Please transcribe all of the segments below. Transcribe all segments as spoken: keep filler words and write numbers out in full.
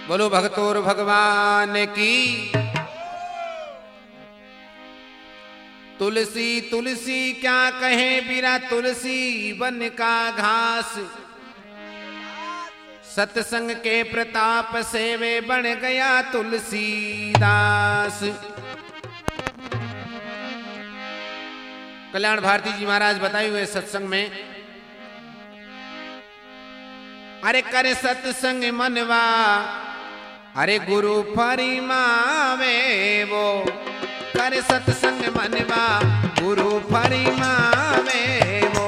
बोलो भगतोर भगवान की। तुलसी तुलसी क्या कहे बिना तुलसी वन का घास, सत्संग के प्रताप से वे बन गया तुलसीदास। कल्याण भारती जी महाराज बताए हुए सत्संग में, अरे करे सत्संग मनवा, अरे गुरु फरिमावे वो, करे सत्संग मनवा गुरु फरिमावे वो।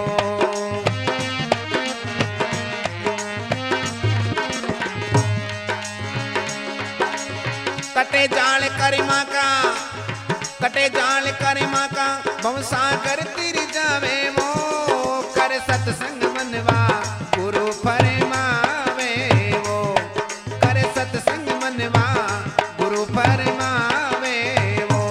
कटे जाल करिमा का, कटे जाल करिमा का, भवसागर तिर जावे वो, करे सत्संग मनवा गुरु फरिमावे वो, करे सत्संग मनवा गुरु फरिमावे वो।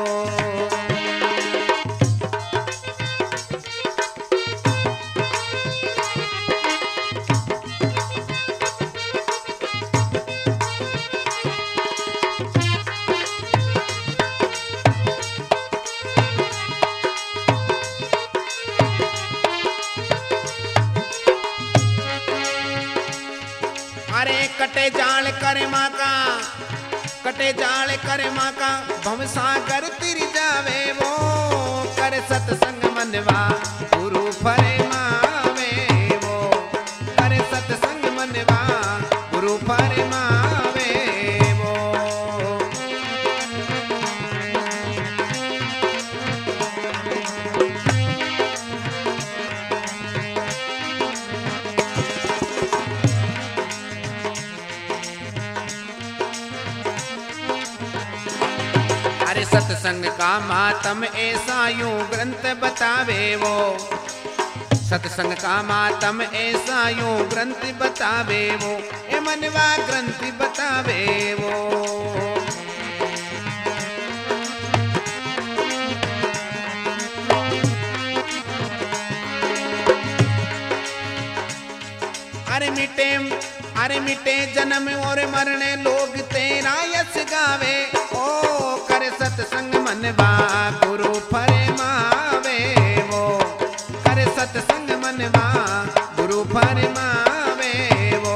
अरे कटे जाल करे माँ का, कटे जाल करे माँ का, भवसागर तिर जावे वो, करे सत्संग मनवा गुरु फरिमावे वो, करे सत्संग मनवा गुरु फरिमावे वो। अरे सत्संग का मातम ऐसा यूं ग्रंथ बतावे वो, सत्संग का मातम ऐसा यूं ग्रंथ बतावे वो, ए मनवा ग्रंथ बतावे वो। अरे मिटे, अरे मिटे जन्म और मरने लोग तेरा यश गावे, ओ करे सत्संग मनवा गुरु फरिमावे वो, करे सत्संग मनवा गुरु फरिमावे वो।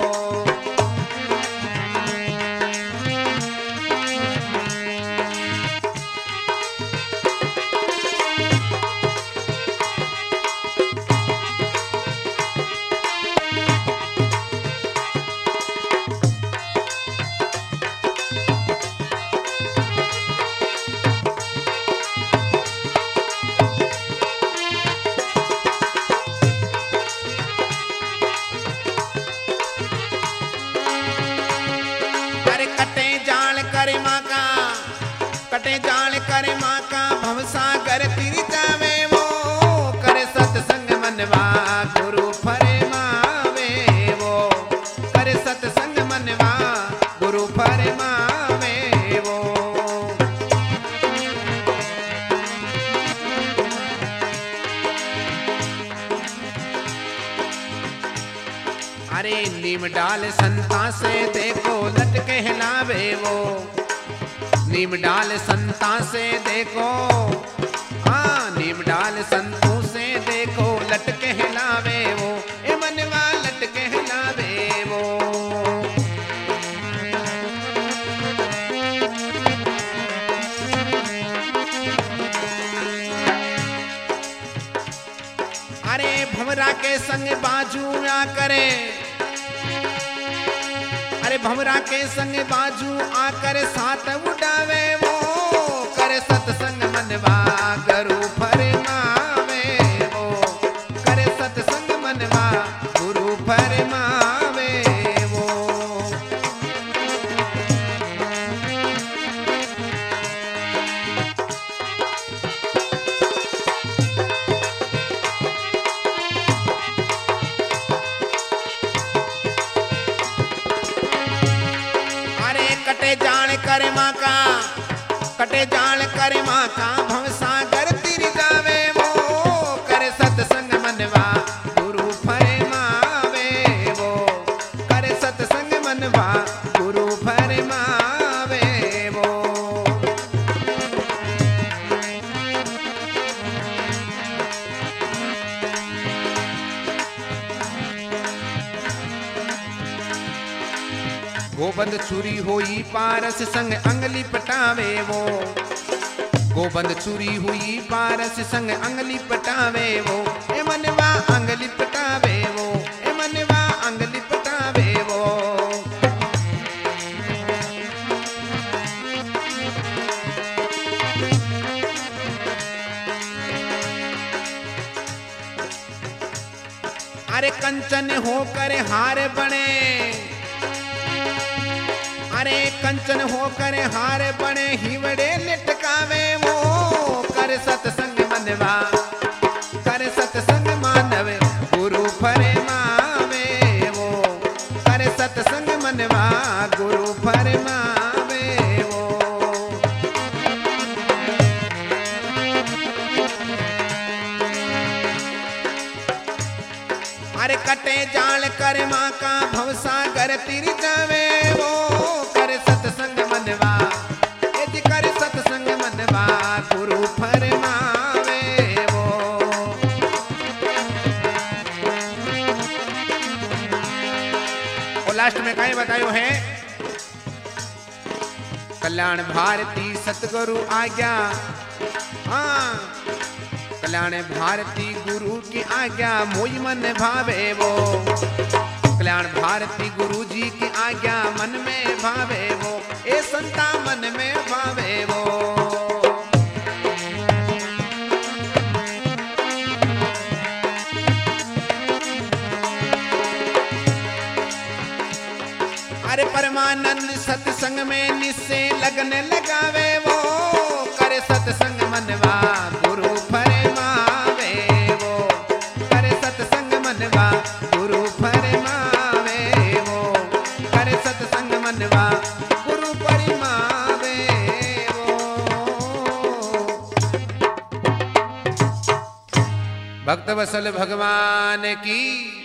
कटे जाल करे माँ का, भवसागर तिर जावे वो, करे सत्संग मनवा गुरु फरिमावे वो, करे सत्संग मनवा गुरु फरिमावे वो। अरे नीम डाल संता से देखो लट कहलावे वो, नीम डाल संता से देखो, हाँ नीम डाल संतों से देखो लट कहलावे वो, ए मनवा लट कहलावे वो। अरे भंवरा के संग बाजू आ करे, अरे भंवरा के संग बाजू आकर साथ उड़ावे वो, करे सत्संग मनवा गुरु फरिमावे वो, करे सत्संग मनवा गुरु फरिमावे वो। कटे जाल करे माँ का, कटे जाल करे माँ का, भवसागर तिर जावे वो, करे सत्संग मनवा गुरु फरिमावे वो, करे सत्संग मनवा गुरु गोबंद छुरी होई पारस संग अंगली पटावे वो, गोबंद छुरी हुई पारस संग अंगली पटावे वो, ए मनवा अंगली पटावे वो, ए मनवा अंगली पटावे वो। अरे कंचन होकर हार बने, अरे कंचन होकर हार बने, हिवड़े लटकावे वो, कर सत्संग मनवा, कर सत्संग मानव गुरु फरमावे वो, कर सत्संग मनवा गुरु फरमावे वो। अरे कटे जाल कर माँ का भवसागर तिर जावे वो, कर सत्संग मनवा, यदि कर सत्संग मनवा गुरु फरमावे वो। और लास्ट में कहीं बतायो है, कल्याण भारती सतगुरु आज्ञा, हाँ कल्याण भारती गुरु की आज्ञा मोई मन भावे वो, कल्याण भारती गुरु जी की आज्ञा मन में भावे वो, ए संता मन में भावे वो। अरे परमानंद सत्संग में निस्से लगन लगावे वो, करे सत्संग मनवा गुरु फरमावे वो, करे सत्संग मनवा गुरु फरमावे वो, करे सत्संग मनवा गुरु फरमावे वो। भक्त वत्सल भगवान की